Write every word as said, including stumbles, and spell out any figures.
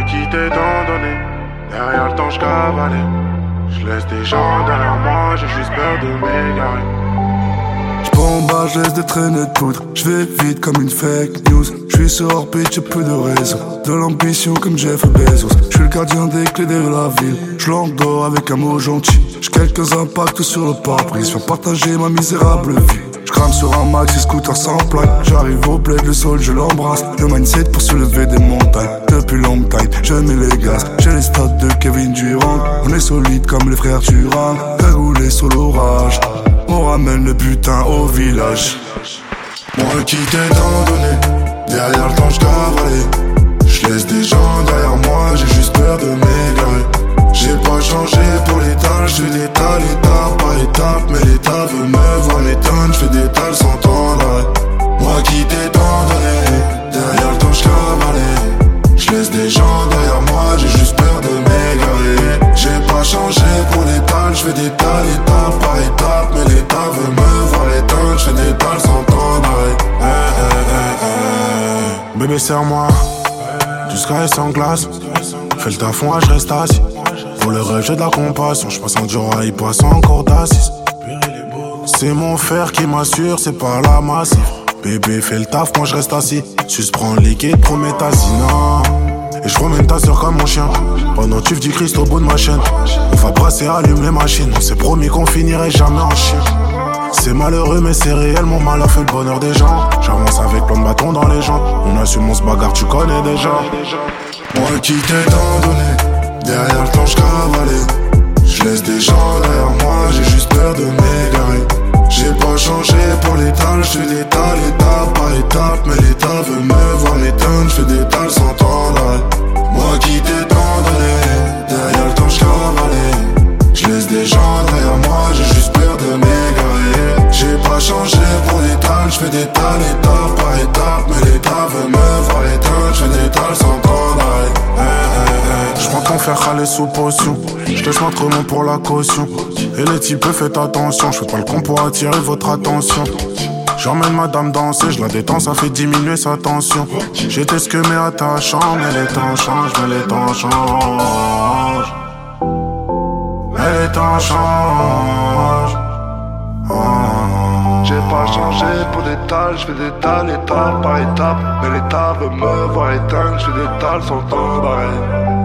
quitté étant donné. Derrière le temps je cavalais. Je laisse des gens derrière moi, j'ai juste peur de m'égarer. J'bombarde, je laisse des traînées de poudre. J'vais vite comme une fake news. J'suis sur orbite, j'ai peu de réseau. De l'ambition comme Jeff Bezos. J'suis le gardien des clés de la ville. J'l'endors avec un mot gentil. J'ai quelques impacts sur le pare-brise. Viens partager ma misérable vie. J'crame sur un maxi scooter sans plaque. J'arrive au bled, le sol je l'embrasse. Le mindset pour soulever des montagnes. Depuis long time, je mets les gaz. J'ai les stats de Kevin Durant. On est solide comme les frères Turan. Cagoulé sur l'orage. On ramène le butin au village. Moi qui t'ai tant donné. Derrière le temps je cavalais. J'laisse des gens derrière moi. J'ai juste peur de m'égarer. J'ai pas changé pour l'étal. J'fais des tales étape par étape. Mais l'état veut me voir m'éteindre. J'fais des tales sans temps d'arrêt. Moi qui t'ai tant donné. Derrière le temps je cavalais. J'laisse des gens derrière moi. J'ai juste peur de m'égarer. J'ai pas changé pour l'étal. J'fais des tales étape par étape. Mais l'état veut me voir l'éteindre. J'fais des tales sans temps d'arrêt. eh, eh, eh, eh. Bébé serre-moi. Jusqu'à sans glace. Fais le taf, moi je reste assis. Pour le rêve j'ai de la compassion. J'passe en dur, il passe encore d'assise. C'est mon fer qui m'assure, c'est pas la massif. Bébé fais le taf, moi je reste assis. Sus prends le liquide, promets ta non. Et je promène ta soeur comme mon chien. Pendant tu dis Christ au bout de ma chaîne. On va brasser, allume les machines. On s'est promis qu'on finirait jamais en chien. C'est malheureux mais c'est réel, mon malheur fait le bonheur des gens. J'avance avec plein de bâtons dans les jambes. On assume, on se bagarre, tu connais déjà. Moi qui t'ai tant donné. Derrière le temps je cavalais. J'laisse des gens derrière moi. J'ai juste peur de m'égarer. J'ai pas changé pour l'étal. J'fais des tales étape par étape. Mais l'état veut me voir m'éteindre. J'fais des tales sans temps d'arrêt. Moi qui t'ai tant donné. Derrière le temps je cavalais. J'laisse des gens derrière moi. J'ai juste peur de m'égarer. J'ai pas changé pour l'étal. J'fais des tales étape par étape. Mais l'état veut me voir éteindre. J'fais des tales sans temps d'arrêt. eh, eh, eh. J'prends ton fer râler sous potion. J'laisse l'entremont pour la caution. Et les types faites attention. J'fais pas le con pour attirer votre attention. J'emmène madame danser, j'la détends, ça fait diminuer sa tension. J'étais ce que mais attachant. Mais les temps changent, mais les temps changent. Mais les temps changent. Oh. J'ai pas changé pour des tales, j'fais des tales étape par étape. Mais l'état veut me voir éteindre, j'fais des tales sans temps d'arrêt.